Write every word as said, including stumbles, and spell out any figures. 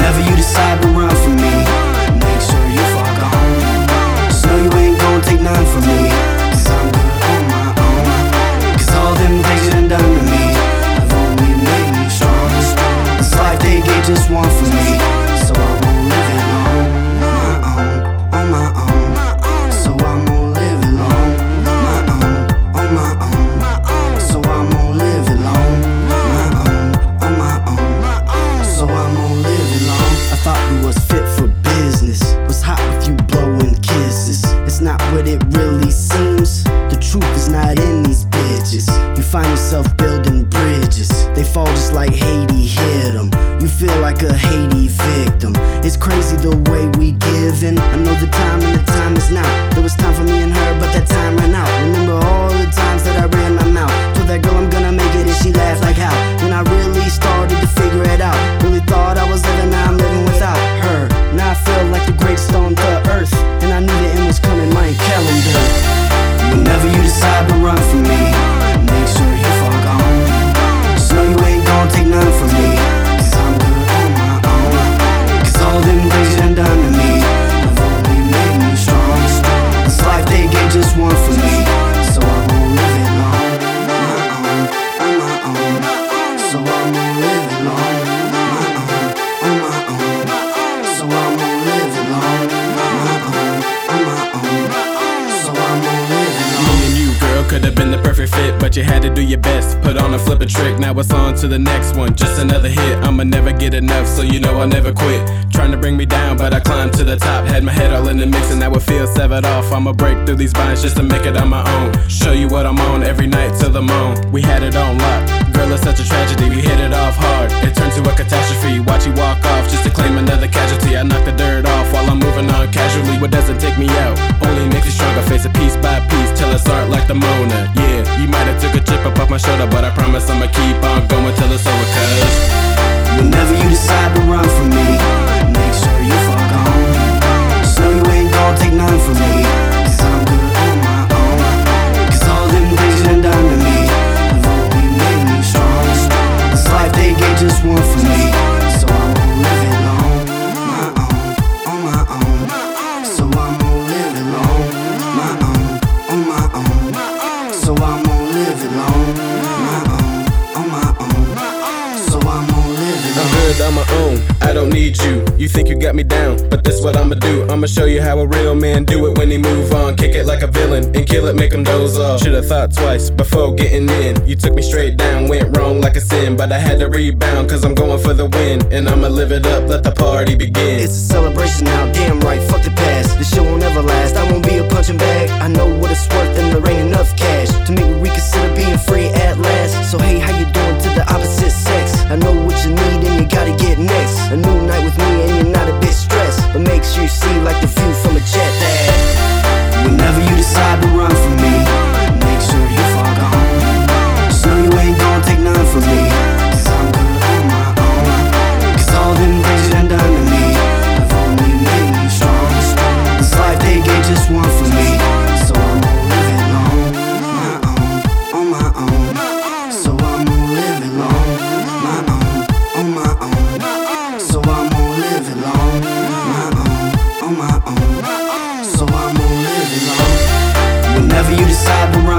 Whenever you decide to run from me, make sure you far gone. Just know you ain't gon' take none from me, cause I'm good on my own. Cause all them things you done done to me have only made me strong. This life they gave just one for me, so I won't live it long. My own, on my own, so I'm gonna live it long. My own, on my own, so I'm gonna live it long. My own, on my own, so I'm gonna live it long. I thought we was fit for business, was hot with you blowing kisses. It's not what it really seems, the truth is not in these bitches. You find yourself building bridges, they fall just like Haiti hit them. You feel like a Haiti victim. It's crazy the way we giving. I know the time and the time is now. There was time for me and her, but that time ran out. Remember all the times that I ran my mouth, told that girl I'm gonna make it, and she laughed like how. When I really started to figure it out, really thought I was living, now I'm living without her. Now I feel like the greatest on the earth, and I knew the end was coming, my calendar. Whenever you decide to run from me, make sure you far gone. Just know you ain't gon' take none from me, cause I'm good on my own. Cause all them things you done done to me have only made me strong. This life they gave just one for me, so I won't live it long. My own, on my own, so I'm gonna live it long. My own, on my own, so I'm gonna live it long. My own, on my own, so I'm gonna live it long. Me and you, girl, could've been the perfect fit, but you had to do your best. Put on a flippin' trick, now it's on to the next one. Just another hit, I'ma never get enough, so you know I'll never quit. Trying to bring me down, but I climbed to the top. Had my head all in the mix, and now it feels severed off. I'ma break through these binds just to make it on my own. Show you what I'm on every night till the moan. We had it on lock, girl, it's such a tragedy. We hit it off hard, it turned to a catastrophe. Watch you walk off just to claim another casualty. I knock the dirt off while I'm moving on casually. What doesn't take me out only makes you stronger. Face it piece by piece till it's art like the Mona. Yeah, you might have took a chip up off my shoulder, but I promise I'ma keep on going till it's over. Cause whenever you decide to run from me, make sure you far gone. Just know you ain't gon' take none from me, cause I'm good on my own. Cause all them things you done done to me have only made me strong. This life they gave just one for me, so I'm gonna live it long. My own, on my own, so I'm gonna live it long. My own, on my own, so I'm gonna live it long. My own, on my own, so I'm gonna live it long. I'm good on my own, I don't need you. You think you got me down, but this what I'ma do. I'ma show you how a real man do it when he move on. Kick it like a villain and kill it, make him doze off. Should've thought twice before getting in. You took me straight down, went wrong like a sin, but I had to rebound cause I'm going for the win. And I'ma live it up, let the party begin. It's a celebration now, damn right, fuck the past. This shit won't ever last, I won't be a punching bag. I know what it's worth and there ain't enough cash to make me reconsider being free at last. So hey, how you doing to the opposite sex? I know what you need and you gotta get next. A new night with me and you're not a bit stressed, but make sure you see like the view from a jet that. Whenever you decide to run from me, make sure you far gone. Just know you ain't gon' take none from me, cause I'm good on my own. Cause all them things you done done to me have only made me strong. This life they gave just one for me, so I'm gonna live it long. My own, on my own, so I'm gonna live it long. My own, on my own, so I'm gonna live it long. My own, on my own, so I'm gonna live it long. Whenever you decide to run